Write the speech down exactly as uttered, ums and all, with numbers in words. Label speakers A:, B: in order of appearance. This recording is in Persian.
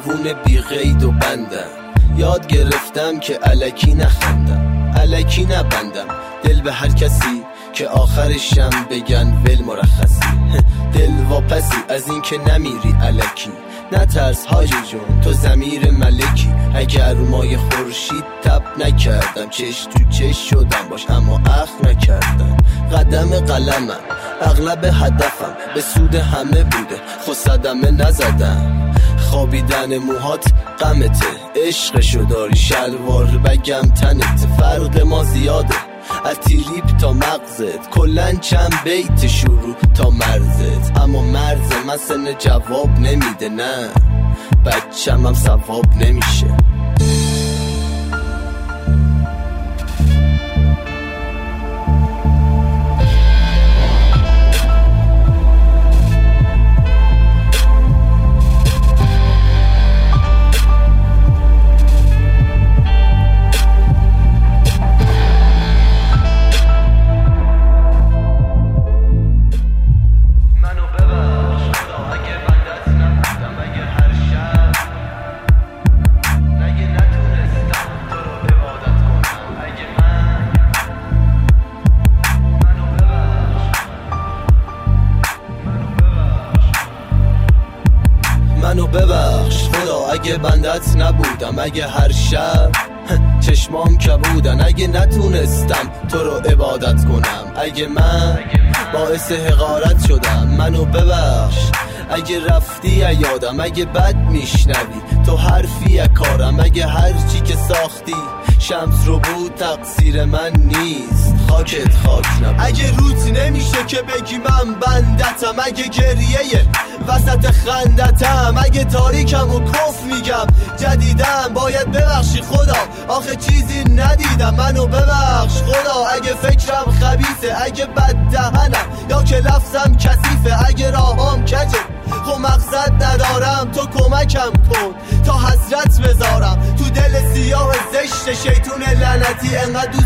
A: جوون بی قید و بندم. یاد گرفتم که الکی نخندم، الکی نبندم دل به هر کسی که آخرشم بگن ول مرخصی. دل واپسی از این که نمیری الکی، نترس حاجی جون تو ضمیر ملکی. اگر مای خورشید تب نکردم، چش تو چش شدم باش اما اخ نکردم. قدم قلمم اغلب هدفم به سود همه بوده، خود صدمه نزدم. خوابیدن موهات غمته، عشقشو داری شلوار بگم تنت. فرق ما زیاده از تیریپ تا مغزت، کلن چند بیت شروع تا مرزت. اما مرز من سن جواب نمیده، نه بچم هم ثواب نمیشه. منو ببخش خدا اگه بندت نبودم، اگه هر شب چشمام کبودن، اگه نتونستم تو رو عبادت کنم، اگه من باعث حقارت شدم. منو ببخش اگه رفتی یادم، اگه بد میشنوی تو حرفی کارم، اگه هر چی که ساختی شمس رو بود تقصیر من نیست، خاکت خاک نبود. اگه روت نمیشه که بگی من بندتم، اگه گریه وسط خندتم، اگه تاریکم و کف میگم جدیدم، باید ببخشی خدا آخه چیزی ندیدم. منو ببخش خدا اگه فکرم خبیثه، اگه بد دهنم یا که لفظم کثیفه، اگه راهام کجه خب مقصد ندارم، تو کمکم کن تا حسرت بذارم تو دل سیاه زشت شیطون لعنتی. انقدر